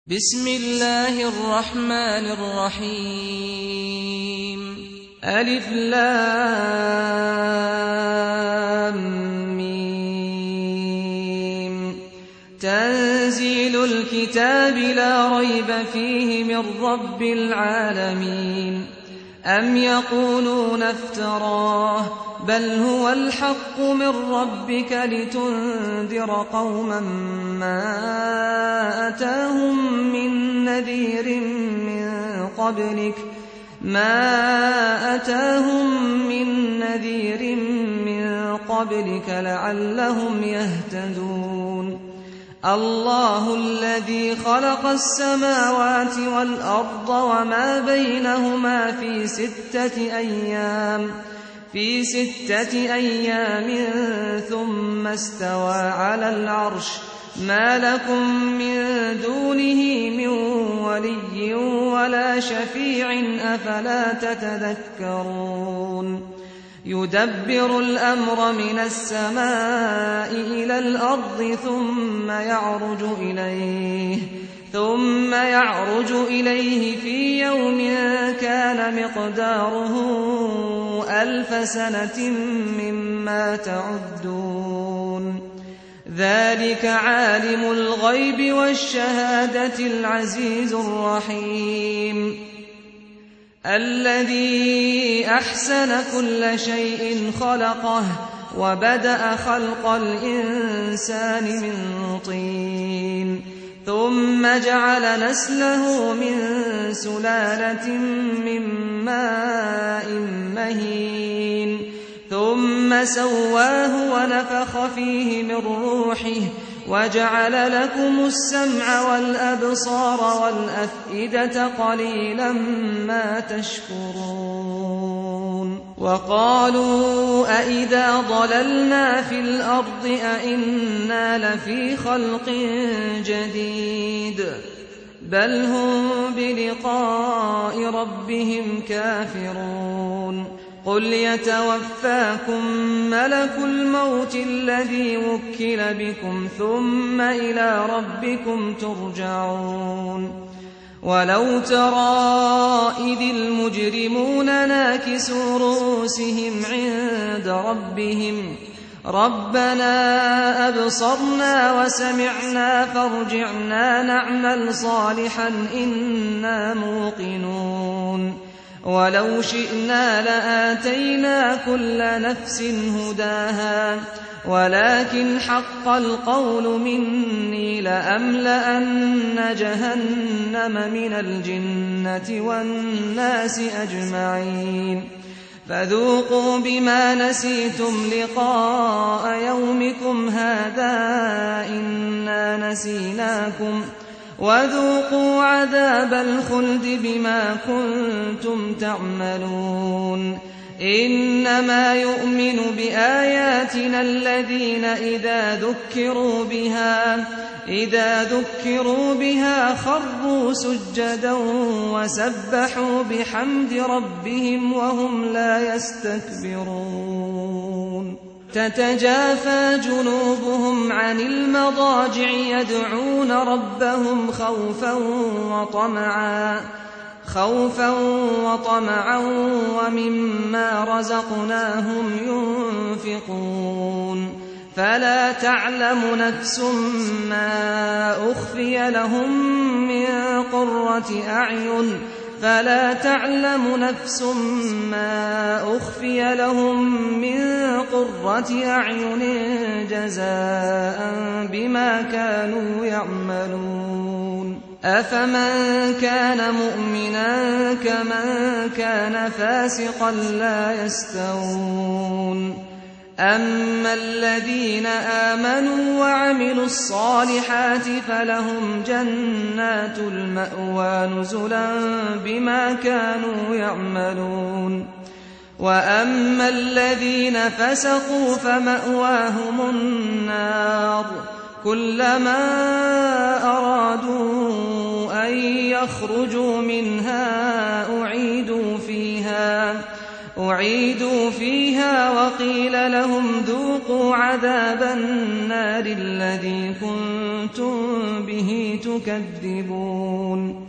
بسم الله الرحمن الرحيم ألف لام ميم تنزيل الكتاب لا ريب فيه من رب العالمين أم يقولون افتراه بل هو الحق من ربك لتنذر قوما ما أتاهم من نذير من قبلك لعلهم يهتدون الله الذي خلق السماوات والأرض وما بينهما في 6 أيام ثم استوى على العرش ما لكم من دونه من ولي ولا شفيع أفلا تتذكرون يدبر الأمر من السماء إلى الأرض ثم يعرج إليه في يوم كان مقداره 1000 سنة مما تعدون ذلك عالم الغيب والشهادة العزيز الرحيم الذي أحسن كل شيء خلقه وبدأ خلق الإنسان من طين ثم جعل نسله من سلالة من ماء مهين ثم سواه ونفخ فيه من روحه وجعل لكم السمع والأبصار والأفئدة قليلا ما تشكرون وقالوا أئذا ضللنا في الأرض أئنا لفي خلق جديد بل هم بلقاء ربهم كافرون قل يتوفاكم ملك الموت الذي وكل بكم ثم إلى ربكم ترجعون ولو ترى إذ المجرمون ناكسوا رؤوسهم عند ربهم ربنا أبصرنا وسمعنا فارجعنا نعمل صالحا إنا موقنون ولو شئنا لآتينا كل نفس هداها ولكن حق القول مني لأملأن جهنم من الجنة والناس أجمعين فذوقوا بما نسيتم لقاء يومكم هذا إنا نسيناكم وذوقوا عذاب الخلد بما كنتم تعملون إنما يؤمن بآياتنا الذين إذا ذكروا بها خروا سجدا وسبحوا بحمد ربهم وهم لا يستكبرون تتجافى جنوبهم عن المضاجع يدعون ربهم خوفا وطمعا ومما رزقناهم ينفقون فلا تعلم نفس ما أخفي لهم من قرة أعين جزاء بما كانوا يعملون أفمن كان مؤمنا كمن كان فاسقا لا يستوون أما الذين آمنوا وعملوا الصالحات فلهم جنات المأوى نزلا بما كانوا يعملون وأما الذين فسقوا فمأواهم النار كلما أرادوا أن يخرجوا منها أعيدوا فيها وقيل لهم ذوقوا عذاب النار الذي كنتم كنتم به تكذبون